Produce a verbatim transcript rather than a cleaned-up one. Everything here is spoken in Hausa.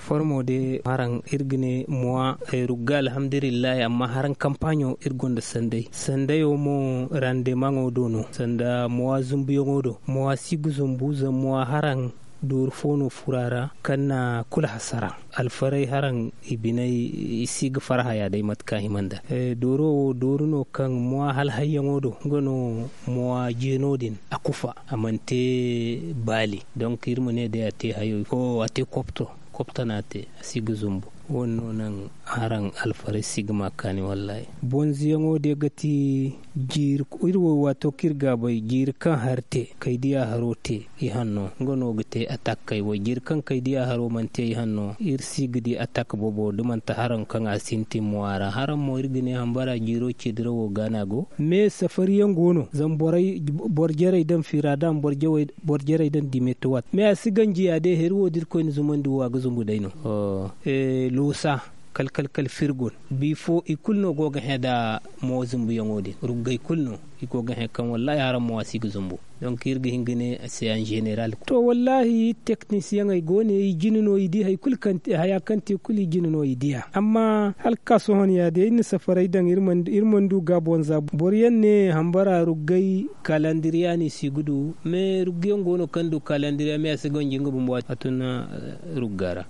formo de haran irgine moa e rugga alhamdulillah amma haran kampanyo irgonda sandai sandai o mo rande mango dono sanda moa zumbiyo ngodo moa sigu zumbu za moa haran dur fono furara kanna kula hasara alfarai haran ibinai sig farha ya dai matka himanda e doro doruno kan moa hal hayyangodo gono moa jenodin akufa amante bali donc irmone de ate hayo ko ate kopto koptanate sig zumbu wonno nan haran alfare sigma kani wallahi bonziyango de gati jir irwo wato kirga bai jir kan harte kai dia harote i hanno ngono gate attack kai wo jir kan kai dia haro mante i hanno ir sigdi attack bobo duman ta haran kan asinti muara haran mo irgine hambara jiro cidro ganago me safariyan gono zan borai borjere dan firada borjewe borjere dan dimetowat me asiganji ade herwo dir ko ni zumandu wa gazumbu daino oh e lusa kalkal kal firgon bifo ikulno goga heda mo zumbu yongode ruggay kulno ikoga he kan wallahi haram mo wasi zumbu donc irga hingine c'est en général to wallahi technicien ay gone yi jinno idi hay kul kan haya kanti kuli jinno idi amma halka so hon ya de in safarai dan irman irman du gabon za boriyan ne hambara ruggay kalandiriani sigudu me ruggen gono kandu kalandiriya me asigon jingo bumbo atuna ruggara